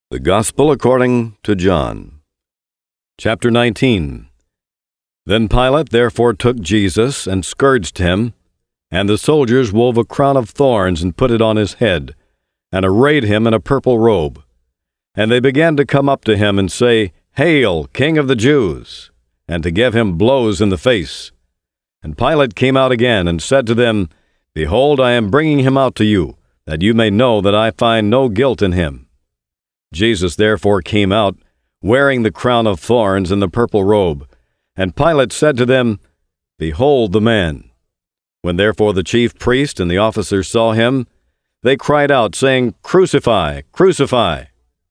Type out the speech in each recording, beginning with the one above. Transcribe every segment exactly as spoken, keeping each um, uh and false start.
The Gospel according to John. Chapter nineteen. Then Pilate therefore took Jesus, and scourged him, and the soldiers wove a crown of thorns, and put it on his head, and arrayed him in a purple robe. And they began to come up to him, and say, Hail, King of the Jews! And to give him blows in the face. And Pilate came out again, and said to them, Behold, I am bringing him out to you, that you may know that I find no guilt in him. Jesus therefore came out, wearing the crown of thorns and the purple robe. And Pilate said to them, Behold the man. When therefore the chief priest and the officers saw him, they cried out, saying, Crucify, crucify.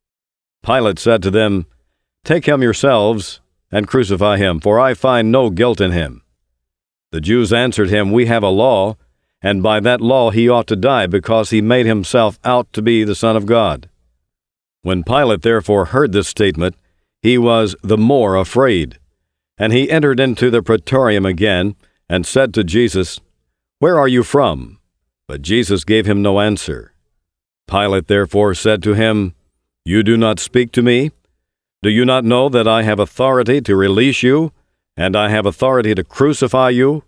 Pilate said to them, Take him yourselves, and crucify him, for I find no guilt in him. The Jews answered him, We have a law, and by that law he ought to die, because he made himself out to be the Son of God. When Pilate therefore heard this statement, he was the more afraid. And he entered into the praetorium again, and said to Jesus, Where are you from? But Jesus gave him no answer. Pilate therefore said to him, You do not speak to me? Do you not know that I have authority to release you, and I have authority to crucify you?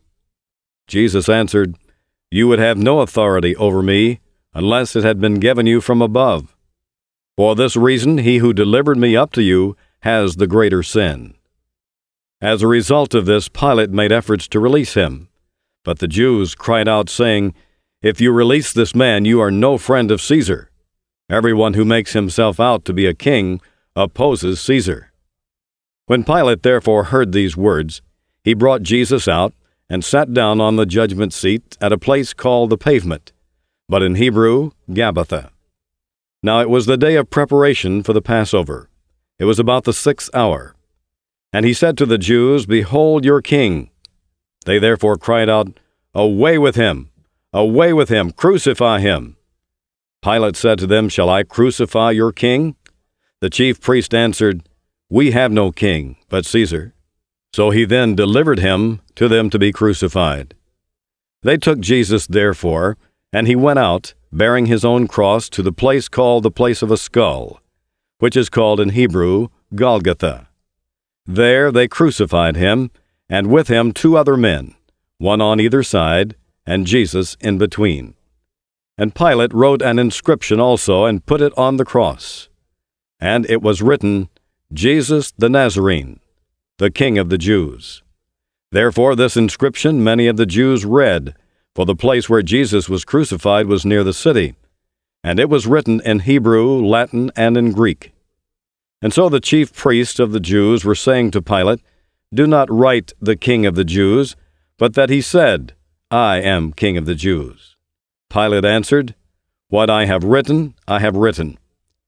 Jesus answered, You would have no authority over me, unless it had been given you from above. For this reason he who delivered me up to you has the greater sin. As a result of this, Pilate made efforts to release him. But the Jews cried out, saying, If you release this man, you are no friend of Caesar. Everyone who makes himself out to be a king opposes Caesar. When Pilate therefore heard these words, he brought Jesus out, and sat down on the judgment seat at a place called the Pavement, but in Hebrew, Gabbatha. Now it was the day of preparation for the Passover. It was about the sixth hour. And he said to the Jews, Behold your king. They therefore cried out, Away with him! Away with him! Crucify him! Pilate said to them, Shall I crucify your king? The chief priest answered, We have no king, but Caesar. So he then delivered him to them to be crucified. They took Jesus therefore, and he went out, bearing his own cross, to the place called the place of a skull, which is called in Hebrew Golgotha. There they crucified him, and with him two other men, one on either side, and Jesus in between. And Pilate wrote an inscription also, and put it on the cross. And it was written, Jesus the Nazarene, the King of the Jews. Therefore this inscription many of the Jews read, for the place where Jesus was crucified was near the city, and it was written in Hebrew, Latin, and in Greek. And so the chief priests of the Jews were saying to Pilate, Do not write the King of the Jews, but that he said, I am King of the Jews. Pilate answered, What I have written, I have written.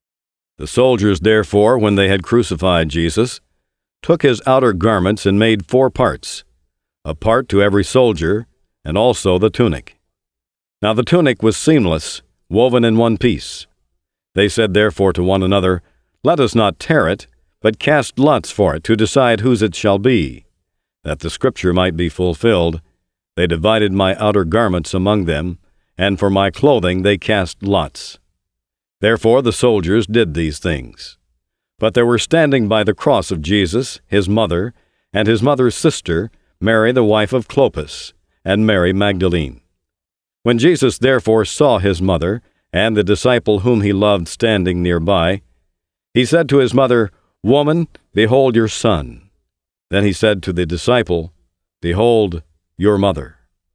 The soldiers therefore, when they had crucified Jesus, took his outer garments and made four parts, a part to every soldier, and also the tunic. Now the tunic was seamless, woven in one piece. They said therefore to one another, Let us not tear it, but cast lots for it, to decide whose it shall be. That the scripture might be fulfilled, they divided my outer garments among them, and for my clothing they cast lots. Therefore the soldiers did these things. But there were standing by the cross of Jesus his mother, and his mother's sister, Mary the wife of Clopas, and Mary Magdalene. When Jesus therefore saw his mother, and the disciple whom he loved standing nearby, he said to his mother, Woman, behold your son. Then he said to the disciple, Behold your mother.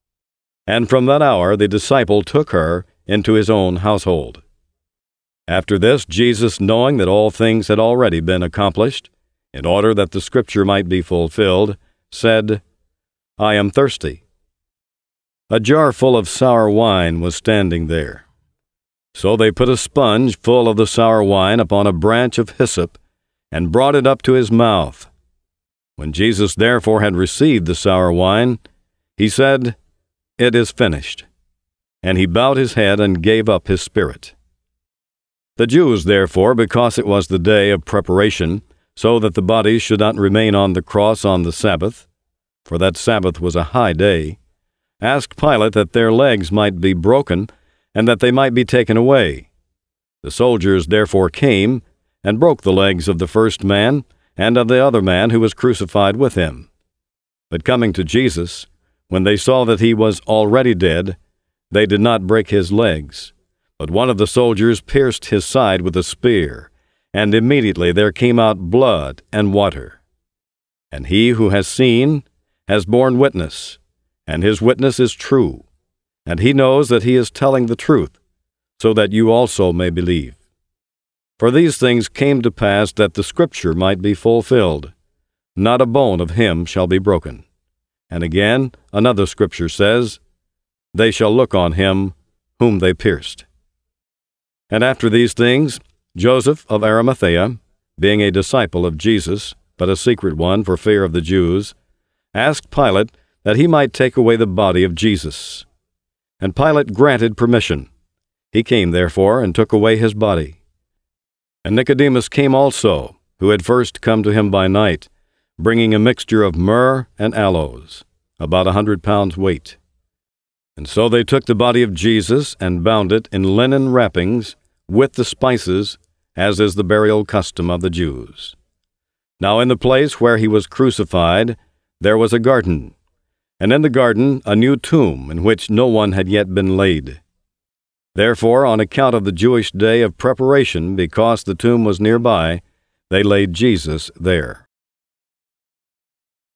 And from that hour the disciple took her into his own household. After this, Jesus, knowing that all things had already been accomplished, in order that the scripture might be fulfilled, said, I am thirsty. A jar full of sour wine was standing there. So they put a sponge full of the sour wine upon a branch of hyssop, and brought it up to his mouth. When Jesus therefore had received the sour wine, he said, It is finished. And he bowed his head and gave up his spirit. The Jews therefore, because it was the day of preparation, so that the bodies should not remain on the cross on the Sabbath, for that Sabbath was a high day, asked Pilate that their legs might be broken, and that they might be taken away. The soldiers therefore came, and broke the legs of the first man and of the other man who was crucified with him. But coming to Jesus, when they saw that he was already dead, they did not break his legs, but one of the soldiers pierced his side with a spear, and immediately there came out blood and water. And he who has seen has borne witness, and his witness is true, and he knows that he is telling the truth, so that you also may believe. For these things came to pass that the Scripture might be fulfilled, not a bone of him shall be broken. And again, another Scripture says, They shall look on him whom they pierced. And after these things, Joseph of Arimathea, being a disciple of Jesus, but a secret one for fear of the Jews, asked Pilate that he might take away the body of Jesus. And Pilate granted permission. He came therefore and took away his body. And Nicodemus came also, who had first come to him by night, bringing a mixture of myrrh and aloes, about a hundred pounds weight. And so they took the body of Jesus and bound it in linen wrappings with the spices, as is the burial custom of the Jews. Now in the place where he was crucified there was a garden, and in the garden a new tomb in which no one had yet been laid. Therefore, on account of the Jewish day of preparation, because the tomb was nearby, they laid Jesus there.